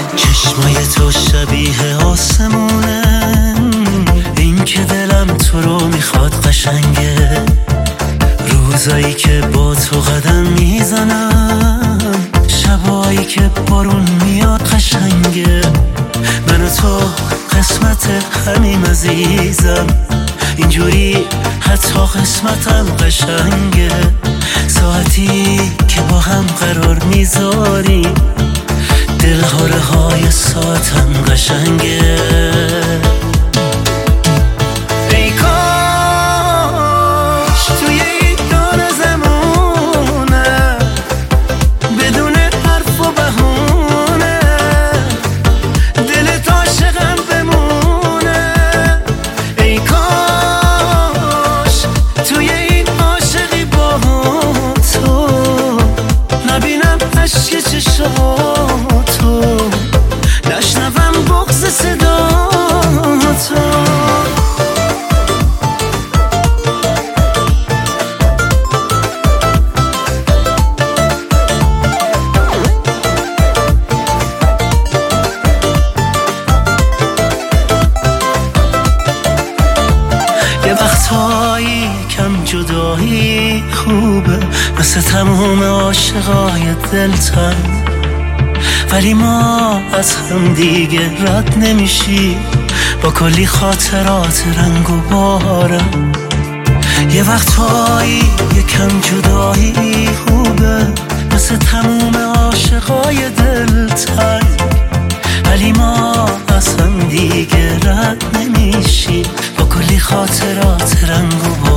چشمای تو شبیه آسمونن، این که دلم تو رو میخواد قشنگه. روزایی که با تو قدم میزنم، شبایی که بارون میاد قشنگه. من و تو قسمت همیم عزیزم، اینجوری حتی قسمتم قشنگه. ساعتی که با هم قرار میذاریم، دلهاره های ساعتم قشنگه. ای کاش توی این دور زمونه، بدون حرف و بهونه، دلت عاشقم بمونه. ای کاش توی این عاشقی با تو نبینم عشق چشاتو، نشنوم بغض صداتو. یه وقتایی کم جدایی خوبه، مثل تموم عاشقای دلتنگ، ولی ما از هم دیگه رد نمیشی با کلی خاطرات رنگ و بارم. یه وقتایی یکم جدایی خوبه، مثل تموم عاشقای دلتنگ، ولی ما از هم دیگه رد نمیشی با کلی خاطرات رنگ و بارم.